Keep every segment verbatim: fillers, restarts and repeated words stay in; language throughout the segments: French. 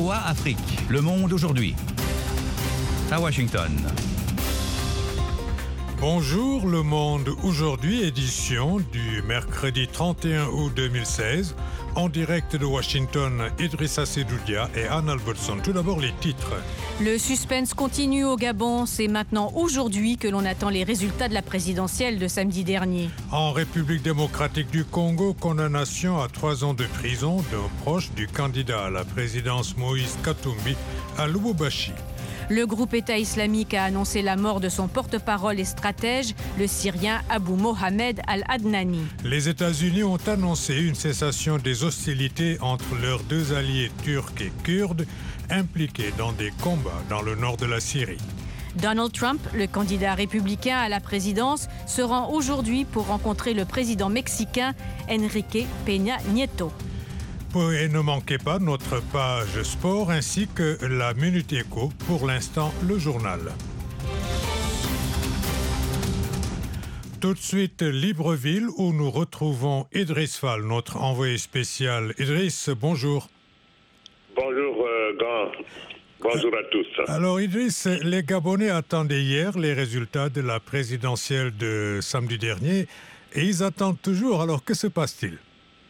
V O A Afrique, Le Monde aujourd'hui. À Washington. Bonjour Le Monde aujourd'hui, édition du mercredi trente et un août deux mille seize. En direct de Washington, Idrissa Sedoudia et Anne Albertson. Tout d'abord les titres. Le suspense continue au Gabon. C'est maintenant aujourd'hui que l'on attend les résultats de la présidentielle de samedi dernier. En République démocratique du Congo, condamnation à trois ans de prison d'un proche du candidat à la présidence Moïse Katumbi à Lubumbashi. Le groupe État islamique a annoncé la mort de son porte-parole et stratège, le Syrien Abou Mohamed Al-Adnani. Les États-Unis ont annoncé une cessation des hostilités entre leurs deux alliés turcs et kurdes impliqués dans des combats dans le nord de la Syrie. Donald Trump, le candidat républicain à la présidence, se rend aujourd'hui pour rencontrer le président mexicain Enrique Peña Nieto. Et ne manquez pas notre page sport ainsi que la Minute Éco, pour l'instant le journal. Tout de suite Libreville où nous retrouvons Idriss Fall, notre envoyé spécial. Idriss, bonjour. Bonjour euh, Grand. Bonjour à tous. Alors Idriss, les Gabonais attendaient hier les résultats de la présidentielle de samedi dernier et ils attendent toujours. Alors que se passe-t-il ?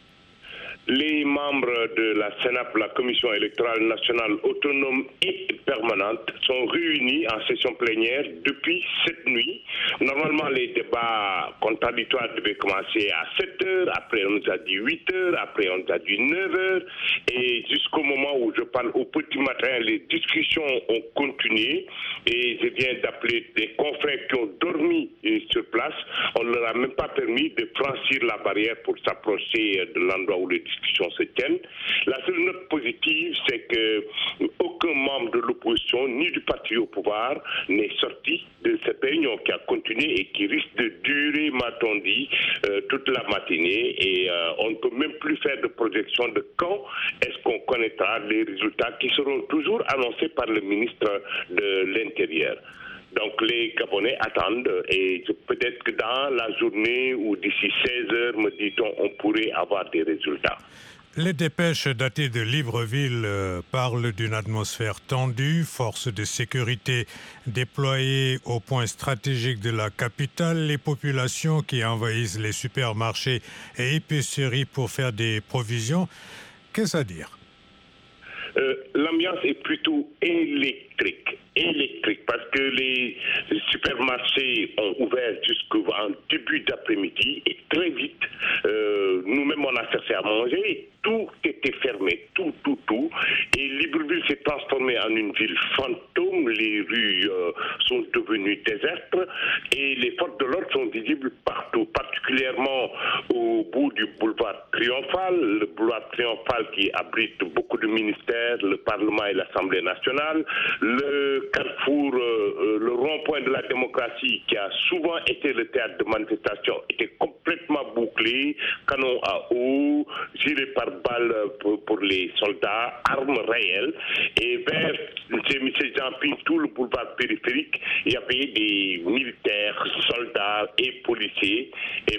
Les membres de la CENAP, la Commission électorale nationale autonome et permanente, sont réunis en session plénière depuis cette nuit. Normalement, les débats contradictoires devaient commencer à sept heures, après on nous a dit huit heures, après on nous a dit neuf heures, et jusqu'au moment où je parle au petit matin, les discussions ont continué, et je viens d'appeler des confrères qui ont dormi sur place. On ne leur a même pas permis de franchir la barrière pour s'approcher de l'endroit où les discussions se tiennent. La seule note positive, c'est que aucun membre de l'opposition ni du parti au pouvoir n'est sorti de cette réunion qui a continué et qui risque de durer, m'a-t-on dit, euh, toute la matinée. Et euh, on ne peut même plus faire de projection de quand est-ce qu'on connaîtra les résultats qui seront toujours annoncés par le ministre de l'Intérieur. Donc les Gabonais attendent et peut-être que dans la journée ou d'ici seize heures, me dit-on, on pourrait avoir des résultats. Les dépêches datées de Libreville euh, parlent d'une atmosphère tendue, forces de sécurité déployées au point stratégique de la capitale, les populations qui envahissent les supermarchés et épiceries pour faire des provisions. Qu'est-ce à dire ? euh, L'ambiance est plutôt électrique. électrique parce que les supermarchés ont ouvert jusqu'en début d'après-midi et très vite, euh, nous-mêmes on a cherché à manger, tout était fermé, tout, tout, tout. Et Libreville s'est transformée en une ville fantôme, les rues euh, sont devenues désertes et les forces de l'ordre sont visibles partout, particulièrement au bout du boulevard Triomphal, le boulevard Triomphal qui abrite beaucoup de ministères, le Parlement et l'Assemblée nationale, le Carrefour, euh, le rond-point de la démocratie qui a souvent été le théâtre de manifestations était complètement bouclé, canon à eau, gilets pare-balles pour, pour les soldats, armes réelles. Et vers M. Jean-Ping, tout le boulevard périphérique, il y avait des militaires, soldats et policiers.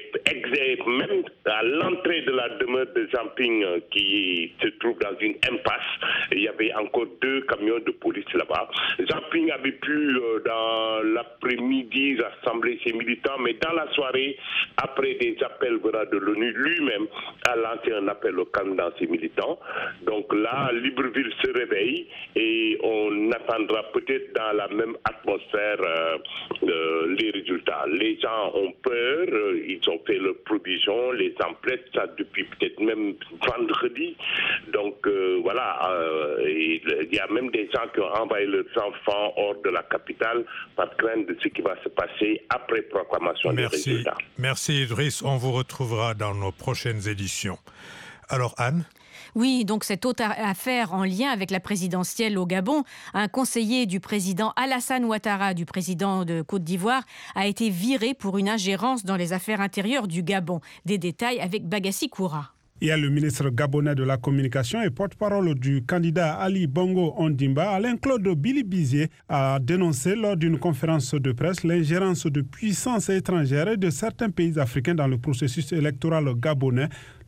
Et même à l'entrée de la demeure de Jean-Ping qui se trouve dans une impasse, il y avait encore deux camions de police là-bas. Jean-Ping avait pu, euh, dans l'après-midi, rassembler ses militants, mais dans la soirée, après des appels venant de l'ONU, lui-même a lancé un appel au calme dans ses militants. Donc là, Libreville se réveille et on attendra peut-être dans la même atmosphère euh, euh, les résultats. Les gens ont peur, euh, ils ont fait leurs provisions, les emplettes, ça depuis peut-être même vendredi. Donc euh, voilà, euh, il y a même des gens qui ont envoyé leurs enfants hors de la capitale par crainte de ce qui va se passer après proclamation Merci. des résultats. Merci Idriss, on vous retrouvera dans nos prochaines éditions. Alors Anne ? Oui, donc cette autre affaire en lien avec la présidentielle au Gabon, un conseiller du président Alassane Ouattara, du président de Côte d'Ivoire, a été viré pour une ingérence dans les affaires intérieures du Gabon. Des détails avec Bagassi Koura. Hier, le ministre gabonais de la Communication et porte-parole du candidat Ali Bongo Ondimba, Alain-Claude Bilibizier, a dénoncé lors d'une conférence de presse l'ingérence de puissances étrangères et de certains pays africains dans le processus électoral gabonais,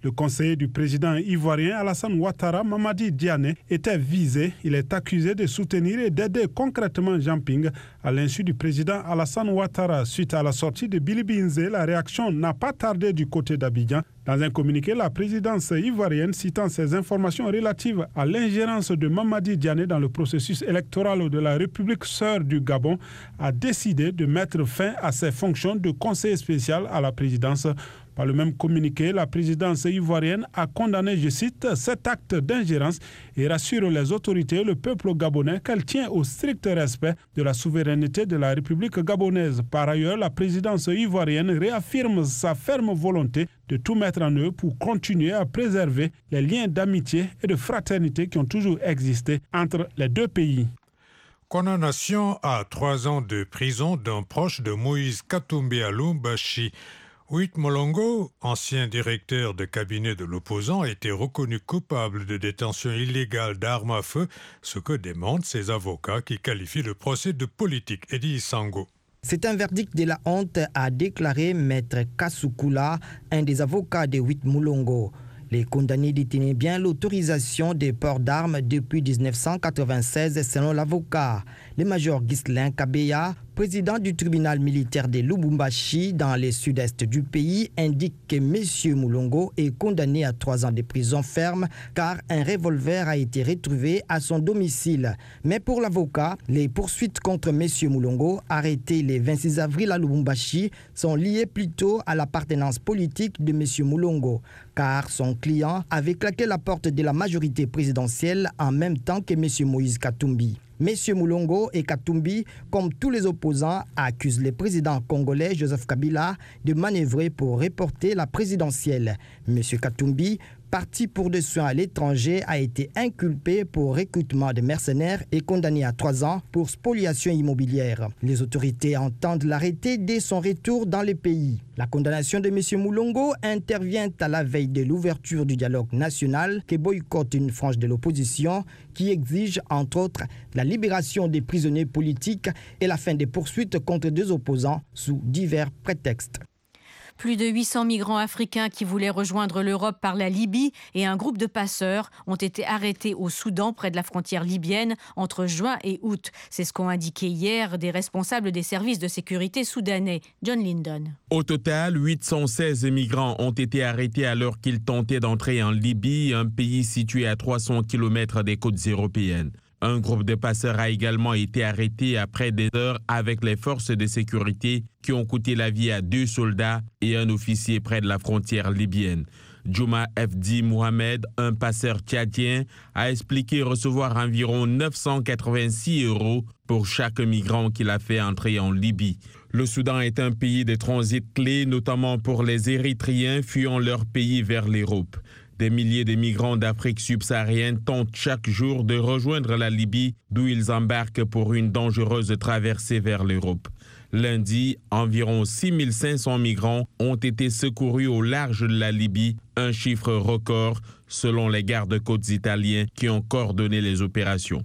Le conseiller du président ivoirien Alassane Ouattara, Mamadi Diané, était visé. Il est accusé de soutenir et d'aider concrètement Jean-Ping à l'insu du président Alassane Ouattara. Suite à la sortie de Billy Binzé, la réaction n'a pas tardé du côté d'Abidjan. Dans un communiqué, la présidence ivoirienne, citant ces informations relatives à l'ingérence de Mamadi Diané dans le processus électoral de la République sœur du Gabon, a décidé de mettre fin à ses fonctions de conseiller spécial à la présidence. Par le même communiqué, la présidence ivoirienne a condamné, je cite, cet acte d'ingérence et rassure les autorités et le peuple gabonais qu'elle tient au strict respect de la souveraineté de la République gabonaise. Par ailleurs, la présidence ivoirienne réaffirme sa ferme volonté de tout mettre en œuvre pour continuer à préserver les liens d'amitié et de fraternité qui ont toujours existé entre les deux pays. Condamnation à trois ans de prison d'un proche de Moïse Katumbi à Lubumbashi. Huit Molongo, ancien directeur de cabinet de l'opposant, a été reconnu coupable de détention illégale d'armes à feu, ce que démentent ses avocats qui qualifient le procès de politique. Eddie Isango. C'est un verdict de la honte, a déclaré Maître Kasukula, un des avocats de Huit Molongo. Les condamnés détenaient bien l'autorisation des ports d'armes depuis dix-neuf cent quatre-vingt-seize selon l'avocat. Le major Ghislain Kabeya, président du tribunal militaire de Lubumbashi dans le sud-est du pays, indique que M. Molongo est condamné à trois ans de prison ferme car un revolver a été retrouvé à son domicile. Mais pour l'avocat, les poursuites contre M. Molongo, arrêtées le vingt-six avril à Lubumbashi, sont liées plutôt à l'appartenance politique de M. Molongo, car son client avait claqué la porte de la majorité présidentielle en même temps que M. Moïse Katumbi. M. Molongo et Katumbi, comme tous les opposants, accusent le président congolais Joseph Kabila de manœuvrer pour reporter la présidentielle. M. Katumbi, parti pour des soins à l'étranger, a été inculpé pour recrutement de mercenaires et condamné à trois ans pour spoliation immobilière. Les autorités entendent l'arrêter dès son retour dans le pays. La condamnation de M. Molongo intervient à la veille de l'ouverture du dialogue national que boycotte une frange de l'opposition qui exige, entre autres, la libération des prisonniers politiques et la fin des poursuites contre deux opposants sous divers prétextes. Plus de huit cents migrants africains qui voulaient rejoindre l'Europe par la Libye et un groupe de passeurs ont été arrêtés au Soudan près de la frontière libyenne entre juin et août. C'est ce qu'ont indiqué hier des responsables des services de sécurité soudanais. John Lyndon. Au total, huit cent seize migrants ont été arrêtés alors qu'ils tentaient d'entrer en Libye, un pays situé à trois cents kilomètres des côtes européennes. Un groupe de passeurs a également été arrêté après des heures avec les forces de sécurité qui ont coûté la vie à deux soldats et un officier près de la frontière libyenne. Juma F D Mohamed, un passeur tchadien, a expliqué recevoir environ neuf cent quatre-vingt-six euros pour chaque migrant qu'il a fait entrer en Libye. Le Soudan est un pays de transit clé, notamment pour les Érythréens fuyant leur pays vers l'Europe. Des milliers de migrants d'Afrique subsaharienne tentent chaque jour de rejoindre la Libye, d'où ils embarquent pour une dangereuse traversée vers l'Europe. Lundi, environ six mille cinq cents migrants ont été secourus au large de la Libye, un chiffre record selon les gardes-côtes italiens qui ont coordonné les opérations.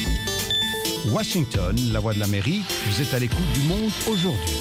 Washington, la voix de l'Amérique, vous êtes à l'écoute du Monde aujourd'hui.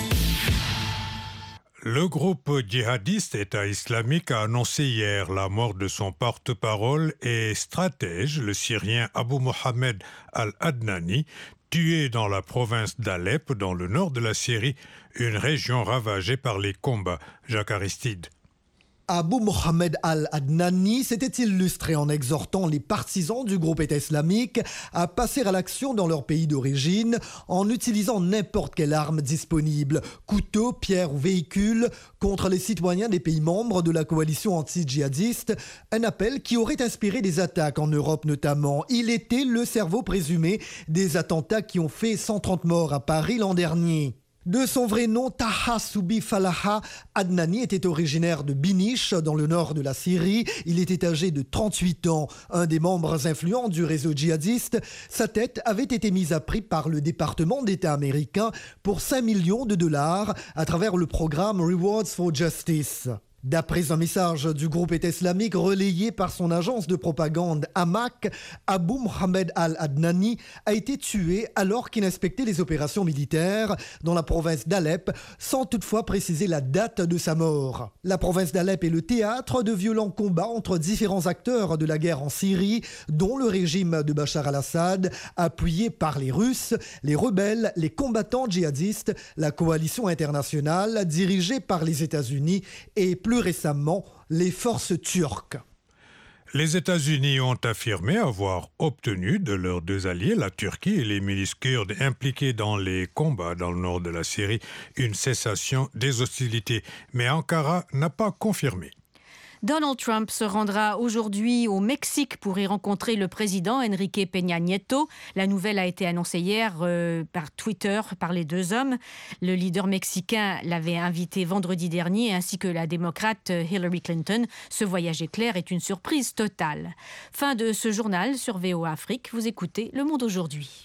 Le groupe djihadiste État islamique a annoncé hier la mort de son porte-parole et stratège, le Syrien Abu Mohamed al-Adnani, tué dans la province d'Alep, dans le nord de la Syrie, une région ravagée par les combats. Jacques Aristide. Abu Mohamed al-Adnani s'était illustré en exhortant les partisans du groupe État islamique à passer à l'action dans leur pays d'origine en utilisant n'importe quelle arme disponible, couteau, pierre ou véhicule, contre les citoyens des pays membres de la coalition anti-djihadiste, un appel qui aurait inspiré des attaques en Europe notamment. Il était le cerveau présumé des attentats qui ont fait cent trente morts à Paris l'an dernier. De son vrai nom, Taha Soubi Falaha, Adnani était originaire de Binish, dans le nord de la Syrie. Il était âgé de trente-huit ans, un des membres influents du réseau djihadiste. Sa tête avait été mise à prix par le département d'État américain pour cinq millions de dollars à travers le programme Rewards for Justice. D'après un message du groupe État islamique relayé par son agence de propagande Amaq, Abu Mohamed Al-Adnani a été tué alors qu'il inspectait les opérations militaires dans la province d'Alep, sans toutefois préciser la date de sa mort. La province d'Alep est le théâtre de violents combats entre différents acteurs de la guerre en Syrie, dont le régime de Bachar al-Assad, appuyé par les Russes, les rebelles, les combattants djihadistes, la coalition internationale dirigée par les États-Unis et plus récemment les forces turques. Les États-Unis ont affirmé avoir obtenu de leurs deux alliés, la Turquie et les milices kurdes impliquées dans les combats dans le nord de la Syrie, une cessation des hostilités. Mais Ankara n'a pas confirmé. Donald Trump se rendra aujourd'hui au Mexique pour y rencontrer le président Enrique Peña Nieto. La nouvelle a été annoncée hier euh, par Twitter par les deux hommes. Le leader mexicain l'avait invité vendredi dernier, ainsi que la démocrate Hillary Clinton. Ce voyage éclair est une surprise totale. Fin de ce journal sur V O A Afrique. Vous écoutez Le Monde aujourd'hui.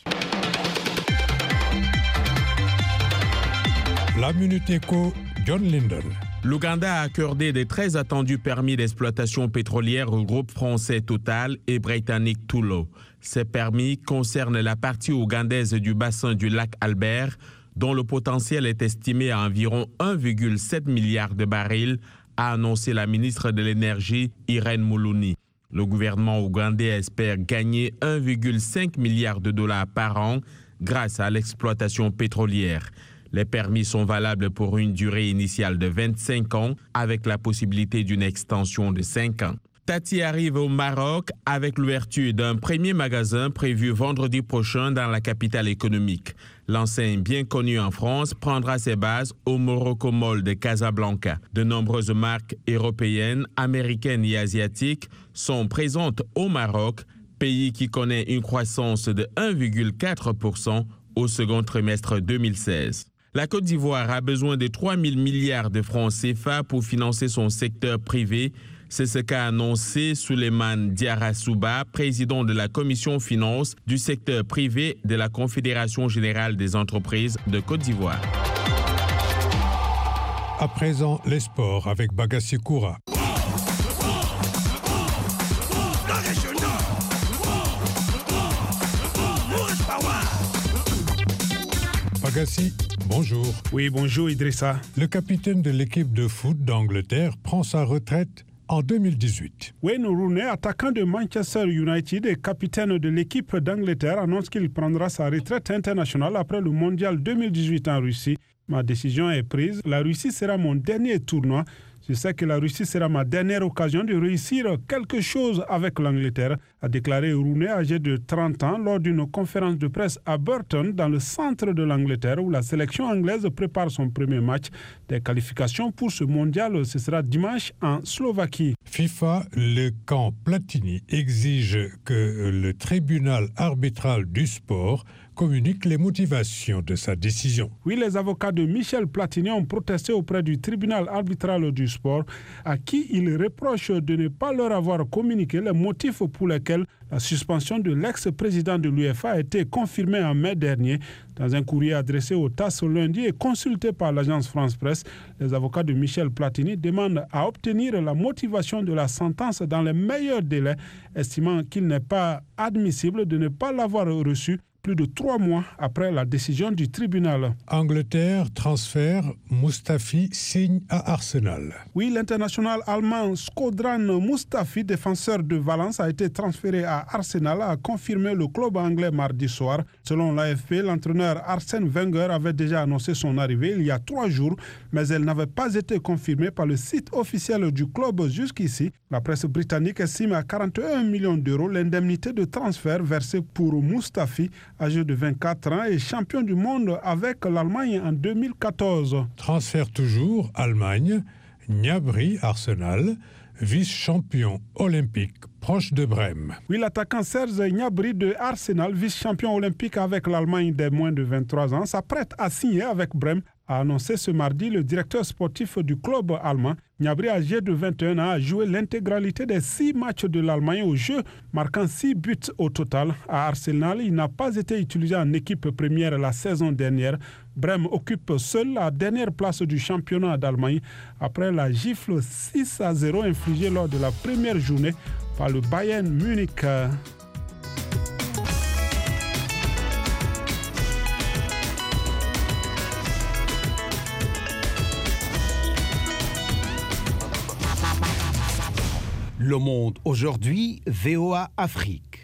La Minute Éco, John Linden. L'Ouganda a accordé des très attendus permis d'exploitation pétrolière au groupe français Total et britannique Tullow. Ces permis concernent la partie ougandaise du bassin du lac Albert, dont le potentiel est estimé à environ un virgule sept milliard de barils, a annoncé la ministre de l'Énergie, Irene Muluni. Le gouvernement ougandais espère gagner un virgule cinq milliard de dollars par an grâce à l'exploitation pétrolière. Les permis sont valables pour une durée initiale de vingt-cinq ans avec la possibilité d'une extension de cinq ans. Tati arrive au Maroc avec l'ouverture d'un premier magasin prévu vendredi prochain dans la capitale économique. L'enseigne bien connue en France prendra ses bases au Morocco Mall de Casablanca. De nombreuses marques européennes, américaines et asiatiques sont présentes au Maroc, pays qui connaît une croissance de un virgule quatre pour cent au second trimestre deux mille seize. La Côte d'Ivoire a besoin de trois mille milliards de francs C F A pour financer son secteur privé. C'est ce qu'a annoncé Souleymane Diarra-Souba, président de la commission finance du secteur privé de la Confédération générale des entreprises de Côte d'Ivoire. À présent, les sports avec Bagassi Koura. Bagassi, bonjour. Oui, bonjour Idrissa. Le capitaine de l'équipe de foot d'Angleterre prend sa retraite en deux mille dix-huit. Wayne Rooney, attaquant de Manchester United et capitaine de l'équipe d'Angleterre, annonce qu'il prendra sa retraite internationale après le mondial deux mille dix-huit en Russie. Ma décision est prise. La Russie sera mon dernier tournoi. Je sais que la Russie sera ma dernière occasion de réussir quelque chose avec l'Angleterre, a déclaré Rooney, âgé de trente ans, lors d'une conférence de presse à Burton, dans le centre de l'Angleterre, où la sélection anglaise prépare son premier match des qualifications pour ce mondial. Ce sera dimanche en Slovaquie. FIFA, le camp Platini exige que le tribunal arbitral du sport communique les motivations de sa décision. Oui, les avocats de Michel Platini ont protesté auprès du tribunal arbitral du sport, à qui ils reprochent de ne pas leur avoir communiqué les motifs pour lesquels la suspension de l'ex-président de l'UEFA a été confirmée en mai dernier. Dans un courrier adressé au T A S S lundi et consulté par l'agence France Presse, les avocats de Michel Platini demandent à obtenir la motivation de la sentence dans les meilleurs délais, estimant qu'il n'est pas admissible de ne pas l'avoir reçu plus de trois mois après la décision du tribunal. Angleterre transfère, Mustafi signe à Arsenal. Oui, l'international allemand Shkodran Mustafi, défenseur de Valence, a été transféré à Arsenal, a confirmé le club anglais mardi soir. Selon l'A F P, l'entraîneur Arsène Wenger avait déjà annoncé son arrivée il y a trois jours, mais elle n'avait pas été confirmée par le site officiel du club jusqu'ici. La presse britannique estime à quarante et un millions d'euros l'indemnité de transfert versée pour Mustafi, âgé de vingt-quatre ans et champion du monde avec l'Allemagne en deux mille quatorze. Transfert toujours, Allemagne, Gnabry, Arsenal, vice-champion olympique proche de Brême. Oui, l'attaquant Serge Gnabry de Arsenal, vice-champion olympique avec l'Allemagne des moins de vingt-trois ans, s'apprête à signer avec Brême a annoncé ce mardi le directeur sportif du club allemand. Gnabry, âgé de vingt et un ans, a joué l'intégralité des six matchs de l'Allemagne au jeu, marquant six buts au total. À Arsenal, il n'a pas été utilisé en équipe première la saison dernière. Brême occupe seul la dernière place du championnat d'Allemagne après la gifle six à zéro infligée lors de la première journée par le Bayern Munich. Le Monde aujourd'hui, V O A Afrique.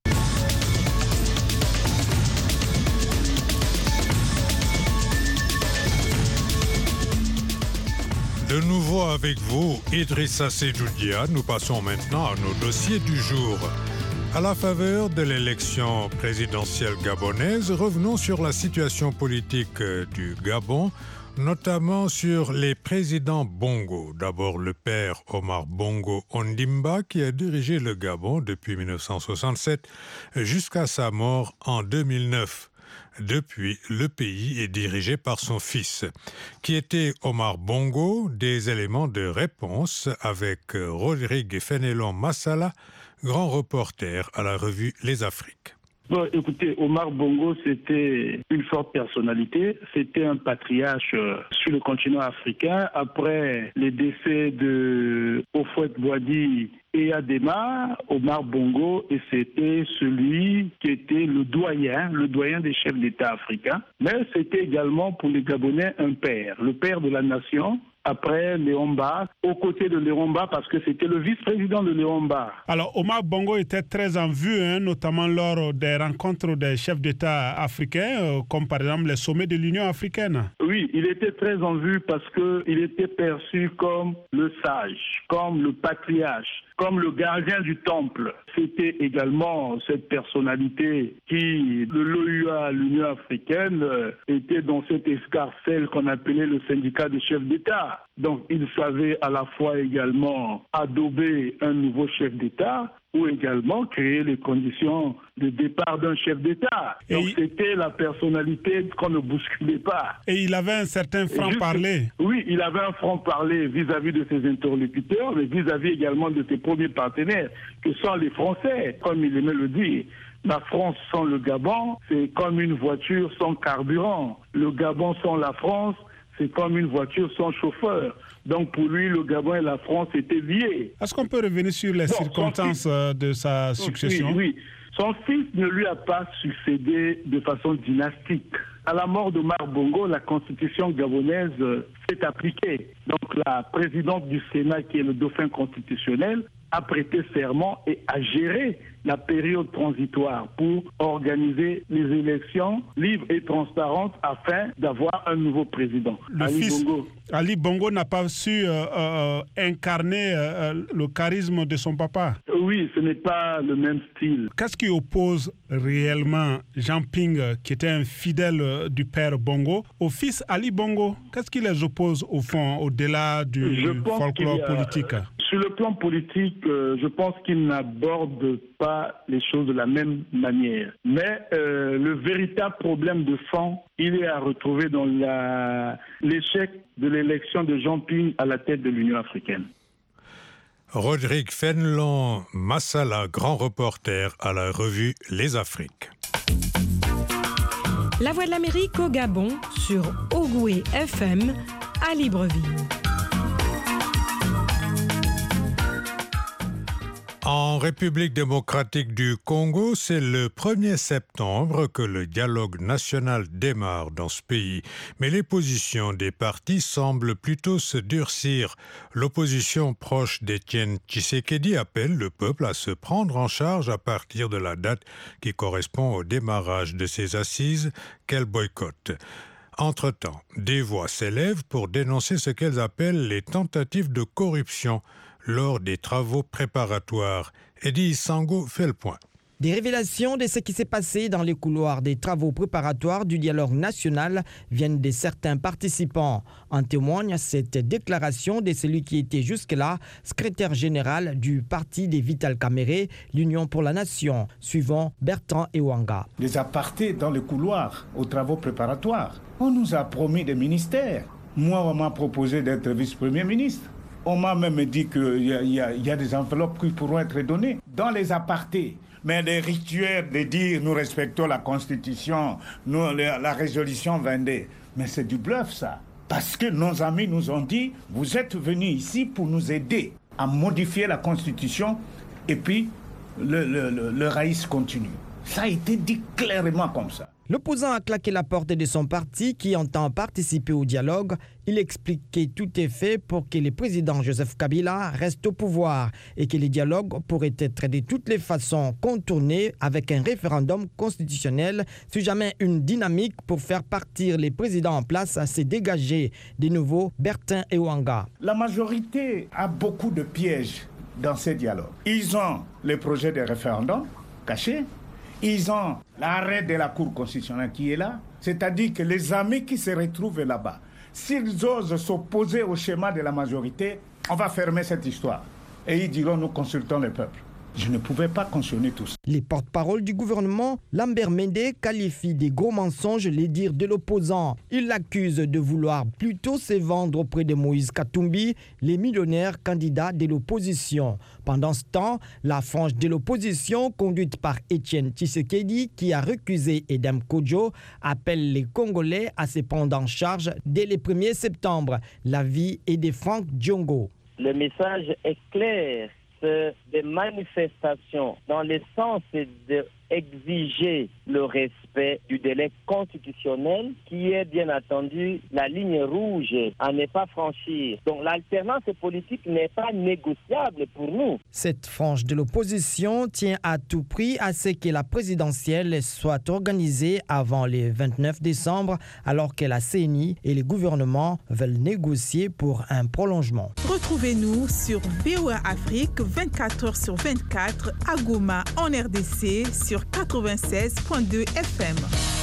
De nouveau avec vous, Idrissa Seydou-Dia. Nous passons maintenant à nos dossiers du jour. À la faveur de l'élection présidentielle gabonaise, revenons sur la situation politique du Gabon, notamment sur les présidents Bongo. D'abord le père Omar Bongo Ondimba, qui a dirigé le Gabon depuis mille neuf cent soixante-sept jusqu'à sa mort en deux mille neuf. Depuis, le pays est dirigé par son fils. Qui était Omar Bongo? Des éléments de réponse avec Rodrigue Fenelon Massala, grand reporter à la revue Les Afriques. Bon, écoutez, Omar Bongo, c'était une forte personnalité. C'était un patriarche euh, sur le continent africain. Après les décès de Houphouët-Boigny et Adema, Omar Bongo, et c'était celui qui était le doyen, le doyen des chefs d'État africains. Mais c'était également pour les Gabonais un père, le père de la nation. Après Léon Mba, aux côtés de Léon Mba, parce que c'était le vice-président de Léon Mba. Alors, Omar Bongo était très en vue, hein, notamment lors des rencontres des chefs d'État africains, euh, comme par exemple les sommets de l'Union africaine. Oui, il était très en vue parce qu'il était perçu comme le sage, comme le patriarche, comme le gardien du temple. C'était également cette personnalité qui, de l'O U A à l'Union africaine, était dans cette escarcelle qu'on appelait le syndicat des chefs d'État. Donc il savait à la fois également adober un nouveau chef d'État ou également créer les conditions de départ d'un chef d'État. Donc il... c'était la personnalité qu'on ne bousculait pas. Et il avait un certain franc-parler. Juste... Oui, il avait un franc-parler vis-à-vis de ses interlocuteurs, mais vis-à-vis également de ses premiers partenaires, que sont les Français, comme il aimait le dire. La France sans le Gabon, c'est comme une voiture sans carburant. Le Gabon sans la France, c'est comme une voiture sans chauffeur. Donc pour lui, le Gabon et la France étaient liés. Est-ce qu'on peut revenir sur les non, circonstances fils... de sa succession? Oui, oui. Son fils ne lui a pas succédé de façon dynastique. À la mort d'Omar Bongo, la constitution gabonaise s'est appliquée. Donc la présidente du Sénat, qui est le dauphin constitutionnel, a prêté serment et a géré la période transitoire pour organiser les élections libres et transparentes afin d'avoir un nouveau président. Le Ali fils Bongo. Ali Bongo n'a pas su euh, euh, incarner euh, le charisme de son papa. Oui, ce n'est pas le même style. Qu'est-ce qui oppose réellement Jean Ping, qui était un fidèle du père Bongo, au fils Ali Bongo? Qu'est-ce qui les oppose au fond, au-delà du Je pense folklore a, politique? Sur le plan politique, euh, je pense qu'ils n'abordent pas les choses de la même manière. Mais euh, le véritable problème de fond, il est à retrouver dans la, l'échec de l'élection de Jean Ping à la tête de l'Union africaine. Rodrigue Fenelon Massala, grand reporter à la revue Les Afriques. La Voix de l'Amérique au Gabon sur Ogoué F M à Libreville. En République démocratique du Congo, c'est le premier septembre que le dialogue national démarre dans ce pays. Mais les positions des partis semblent plutôt se durcir. L'opposition proche d'Étienne Tshisekedi appelle le peuple à se prendre en charge à partir de la date qui correspond au démarrage de ces assises qu'elle boycotte. Entre-temps, des voix s'élèvent pour dénoncer ce qu'elles appellent les tentatives de corruption lors des travaux préparatoires. Eddie Sango fait le point. Des révélations de ce qui s'est passé dans les couloirs des travaux préparatoires du dialogue national viennent de certains participants. En témoigne cette déclaration de celui qui était jusque-là secrétaire général du parti des Vital Kamere, l'Union pour la Nation, suivant Bertrand Ewanga. Des apartés dans les couloirs aux travaux préparatoires. On nous a promis des ministères. Moi, on m'a proposé d'être vice-premier ministre. On m'a même dit qu'il y, y, y a des enveloppes qui pourront être données dans les apartés. Mais les rituels de dire nous respectons la Constitution, nous, la, la résolution vingt-deux, mais c'est du bluff ça. Parce que nos amis nous ont dit, vous êtes venus ici pour nous aider à modifier la Constitution et puis le, le, le, le raïs continue. Ça a été dit clairement comme ça. L'opposant a claqué la porte de son parti qui entend participer au dialogue. Il explique que tout est fait pour que le président Joseph Kabila reste au pouvoir et que le dialogue pourrait être de toutes les façons contourné avec un référendum constitutionnel si jamais une dynamique pour faire partir les présidents en place s'est dégagée. De nouveau, Bertin Ewanga. La majorité a beaucoup de pièges dans ces dialogues. Ils ont les projets de référendum cachés. Ils ont l'arrêt de la Cour constitutionnelle qui est là, c'est-à-dire que les amis qui se retrouvent là-bas, s'ils osent s'opposer au schéma de la majorité, on va fermer cette histoire. Et ils diront, nous consultons le peuple. Je ne pouvais pas cautionner tout ça. Les porte-paroles du gouvernement, Lambert Mende, qualifient des gros mensonges les dires de l'opposant. Il l'accuse de vouloir plutôt se vendre auprès de Moïse Katumbi, les millionnaires candidats de l'opposition. Pendant ce temps, la frange de l'opposition, conduite par Etienne Tshisekedi, qui a recusé Edem Kodjo, appelle les Congolais à se prendre en charge dès le premier septembre. L'avis est de Franck Diongo. Le message est clair. Des manifestations dans le sens d'exiger le respect du délai constitutionnel qui est bien entendu la ligne rouge à ne pas franchir. Donc l'alternance politique n'est pas négociable pour nous. Cette frange de l'opposition tient à tout prix à ce que la présidentielle soit organisée avant le vingt-neuf décembre alors que la C N I et le gouvernement veulent négocier pour un prolongement. Retrouvez-nous sur V O A Afrique vingt-quatre heures sur vingt-quatre à Goma en R D C sur quatre-vingt-seize virgule deux F M.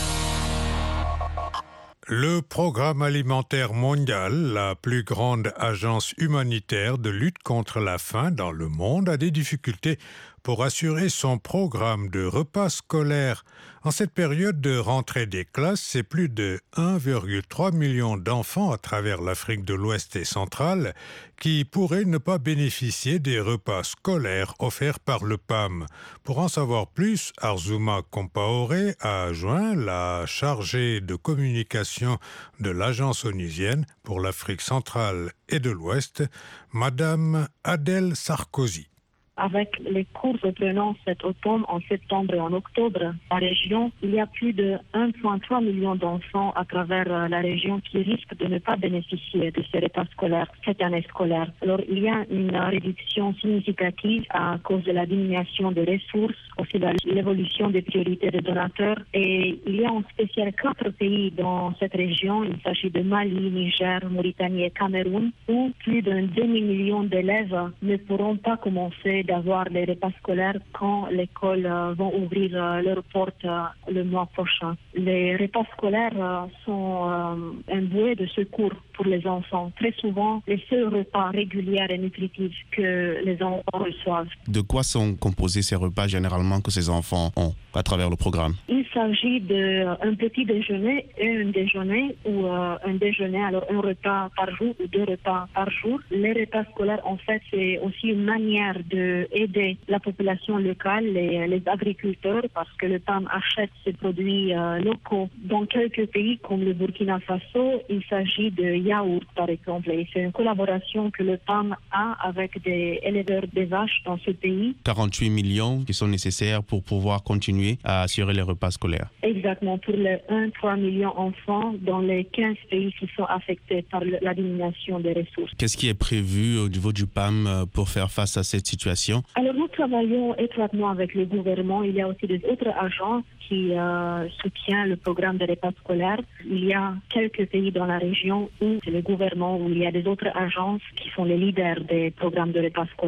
Le Programme alimentaire mondial, la plus grande agence humanitaire de lutte contre la faim dans le monde, a des difficultés pour assurer son programme de repas scolaires. En cette période de rentrée des classes, c'est plus de un virgule trois million d'enfants à travers l'Afrique de l'Ouest et centrale qui pourraient ne pas bénéficier des repas scolaires offerts par le P A M. Pour en savoir plus, Arzouma Compaoré a joint la chargée de communication de l'agence onusienne pour l'Afrique centrale et de l'Ouest, Madame Adèle Sarkozy. Avec les cours reprenant cet automne, en septembre et en octobre, la région, il y a plus de un virgule trois million d'enfants à travers la région qui risquent de ne pas bénéficier de ces repas scolaires cette année scolaire. Alors, il y a une réduction significative à cause de la diminution des ressources, aussi de l'évolution des priorités des donateurs. Et il y a en spécial quatre pays dans cette région. Il s'agit de Mali, Niger, Mauritanie et Cameroun, où plus d'un demi-million d'élèves ne pourront pas commencer d'avoir les repas scolaires quand l'école euh, vont ouvrir euh, leurs portes euh, le mois prochain. Les repas scolaires euh, sont euh, un bouée de secours pour les enfants. Très souvent, les seuls repas réguliers et nutritifs que les enfants reçoivent. De quoi sont composés ces repas généralement que ces enfants ont à travers le programme? Il s'agit d'un petit déjeuner et un déjeuner ou euh, un déjeuner, alors un repas par jour ou deux repas par jour. Les repas scolaires, en fait, c'est aussi une manière d'aider la population locale, les, les agriculteurs, parce que le P A M achète ses produits euh, locaux. Dans quelques pays comme le Burkina Faso, il s'agit de yaourt, par exemple. Et c'est une collaboration que le P A M a avec des éleveurs de vaches dans ce pays. quarante-huit millions qui sont nécessaires pour pouvoir continuer à assurer les repas scolaires. Exactement, pour les un virgule trois million d'enfants dans les quinze pays qui sont affectés par la diminution des ressources. Qu'est-ce qui est prévu au niveau du P A M pour faire face à cette situation? Alors nous travaillons étroitement avec le gouvernement. Il y a aussi des autres agences qui euh, soutiennent le programme de repas scolaires. Il y a quelques pays dans la région où c'est le gouvernement, où il y a des autres agences qui sont les leaders des programmes de repas scolaires.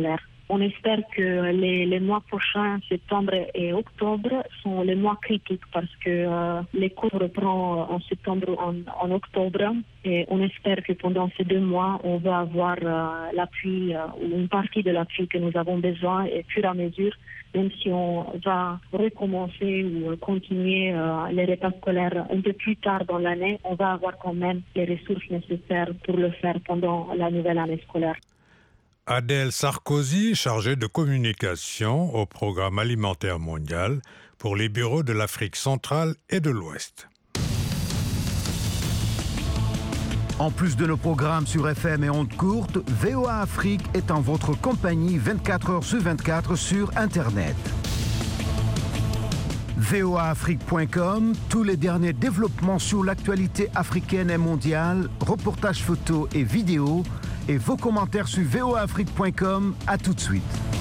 On espère que les, les mois prochains, septembre et octobre, sont les mois critiques parce que euh, les cours reprennent en septembre, en, en octobre. Et on espère que pendant ces deux mois, on va avoir euh, l'appui euh, ou une partie de l'appui que nous avons besoin. Et au fur et à mesure, même si on va recommencer ou continuer euh, les repas scolaires un peu plus tard dans l'année, on va avoir quand même les ressources nécessaires pour le faire pendant la nouvelle année scolaire. Adèle Sarkozy, chargée de communication au Programme alimentaire mondial pour les bureaux de l'Afrique centrale et de l'Ouest. En plus de nos programmes sur F M et ondes courtes, V O A Afrique est en votre compagnie vingt-quatre heures sur vingt-quatre sur Internet. V O A Afrique point com, tous les derniers développements sur l'actualité africaine et mondiale, reportages photos et vidéos, et vos commentaires sur V O A Afrique point com. À tout de suite.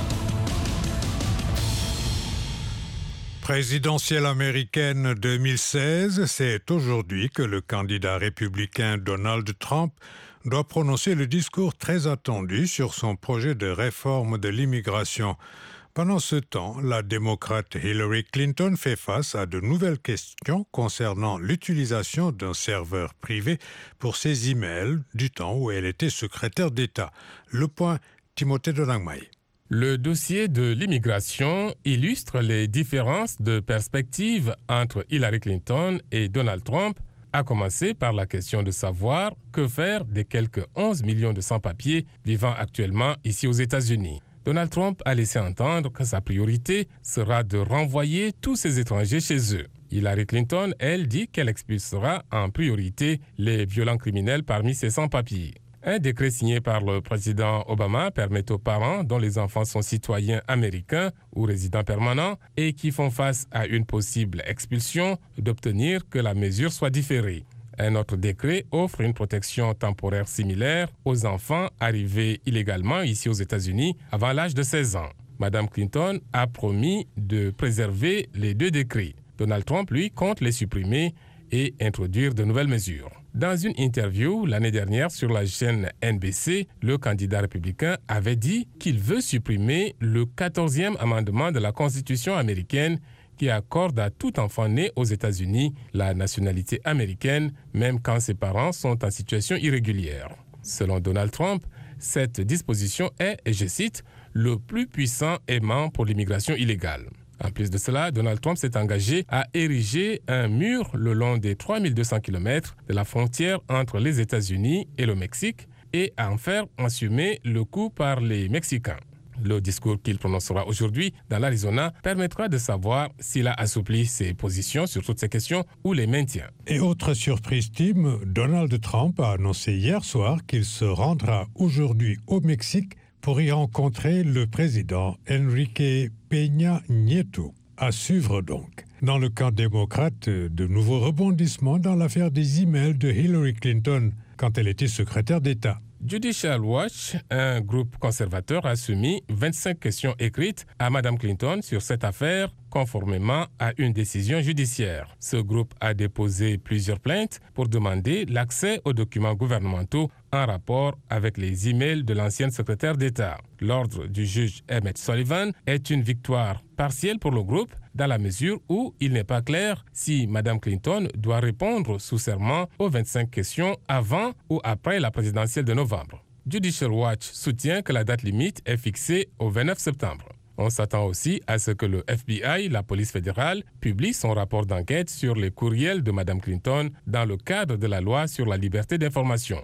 Présidentielle américaine deux mille seize, c'est aujourd'hui que le candidat républicain Donald Trump doit prononcer le discours très attendu sur son projet de réforme de l'immigration. Pendant ce temps, la démocrate Hillary Clinton fait face à de nouvelles questions concernant l'utilisation d'un serveur privé pour ses emails du temps où elle était secrétaire d'État. Le point, Timothée Donangmaï. Le dossier de l'immigration illustre les différences de perspective entre Hillary Clinton et Donald Trump, à commencer par la question de savoir que faire des quelques onze millions de sans-papiers vivant actuellement ici aux États-Unis. Donald Trump a laissé entendre que sa priorité sera de renvoyer tous ces étrangers chez eux. Hillary Clinton, elle, dit qu'elle expulsera en priorité les violents criminels parmi ces sans-papiers. Un décret signé par le président Obama permet aux parents dont les enfants sont citoyens américains ou résidents permanents et qui font face à une possible expulsion d'obtenir que la mesure soit différée. Un autre décret offre une protection temporaire similaire aux enfants arrivés illégalement ici aux États-Unis avant l'âge de seize ans. Madame Clinton a promis de préserver les deux décrets. Donald Trump, lui, compte les supprimer et introduire de nouvelles mesures. Dans une interview l'année dernière sur la chaîne N B C, le candidat républicain avait dit qu'il veut supprimer le quatorzième amendement de la Constitution américaine qui accorde à tout enfant né aux États-Unis la nationalité américaine, même quand ses parents sont en situation irrégulière. Selon Donald Trump, cette disposition est, et je cite, « le plus puissant aimant pour l'immigration illégale ». En plus de cela, Donald Trump s'est engagé à ériger un mur le long des trois mille deux cents kilomètres de la frontière entre les États-Unis et le Mexique et à en faire assumer le coût par les Mexicains. Le discours qu'il prononcera aujourd'hui dans l'Arizona permettra de savoir s'il a assoupli ses positions sur toutes ces questions ou les maintient. Et autre surprise, Tim, Donald Trump a annoncé hier soir qu'il se rendra aujourd'hui au Mexique pour y rencontrer le président Enrique Peña Nieto. À suivre donc. Dans le camp démocrate, de nouveaux rebondissements dans l'affaire des emails de Hillary Clinton quand elle était secrétaire d'État. Judicial Watch, un groupe conservateur, a soumis vingt-cinq questions écrites à Mme Clinton sur cette affaire, conformément à une décision judiciaire. Ce groupe a déposé plusieurs plaintes pour demander l'accès aux documents gouvernementaux en rapport avec les emails de l'ancienne secrétaire d'État. L'ordre du juge Emmett Sullivan est une victoire partielle pour le groupe, dans la mesure où il n'est pas clair si Mme Clinton doit répondre sous serment aux vingt-cinq questions avant ou après la présidentielle de novembre. Judicial Watch soutient que la date limite est fixée au vingt-neuf septembre. On s'attend aussi à ce que le F B I, la police fédérale, publie son rapport d'enquête sur les courriels de Mme Clinton dans le cadre de la loi sur la liberté d'information.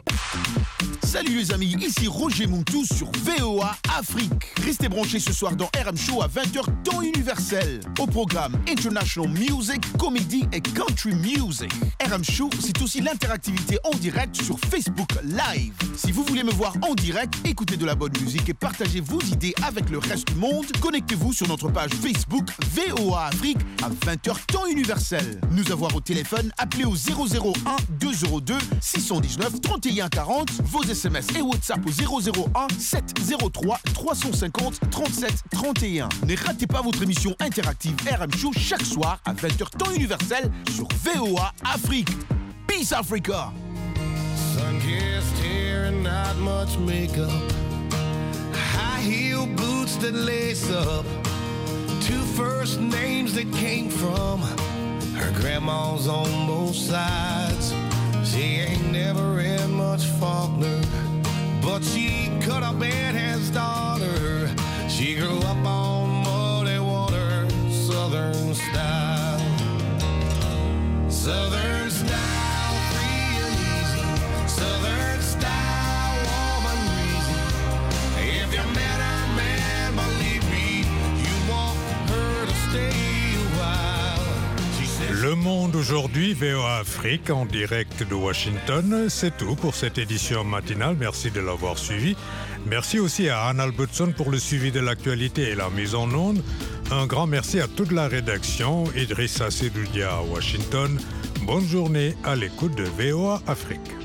Salut les amis, ici Roger Montou sur V O A Afrique. Restez branchés ce soir dans R M Show à vingt heures temps universel. Au programme International Music, Comedy et Country Music. R M Show, c'est aussi l'interactivité en direct sur Facebook Live. Si vous voulez me voir en direct, écoutez de la bonne musique et partagez vos idées avec le reste du monde, connectez-vous sur notre page Facebook V O A Afrique à vingt heures temps universel. Nous avoir au téléphone, appelez au zéro zéro un deux zéro deux six un neuf trente et un quarante, vos S M S et WhatsApp au zéro zéro un sept zéro trois trois cent cinquante trente-sept trente et un. Ne ratez pas votre émission interactive R M Show chaque soir à vingt heures temps universel sur V O A Afrique. Peace Africa. Sun-kissed hair and not much makeup. High high-heel boots that lace up, two first names that came from her grandmas on both sides. She ain't never read much Faulkner, but she could have been his daughter. She grew up on muddy water, Southern style. Southern style, free and easy. Southern style, woman reason. If you met her, man, believe me, you want her to stay a while. Le Monde aujourd'hui, V O A Afrique en direct de Washington. C'est tout pour cette édition matinale. Merci de l'avoir suivi. Merci aussi à Anne Albertson pour le suivi de l'actualité et la mise en onde. Un grand merci à toute la rédaction. Idrissa Sedoudia à Washington. Bonne journée à l'écoute de V O A Afrique.